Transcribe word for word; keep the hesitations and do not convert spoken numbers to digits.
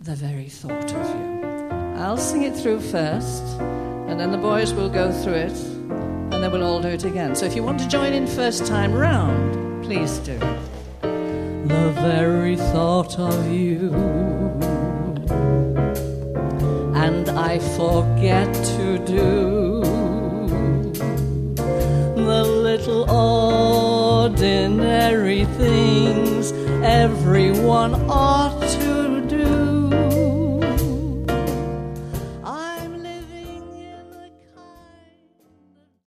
the very thought of you. I'll sing it through first, and then the boys will go through it, and then we'll all do it again. So if you want to join in first time round, please do. The very thought of you, and I forget to do the little ordinary things everyone ought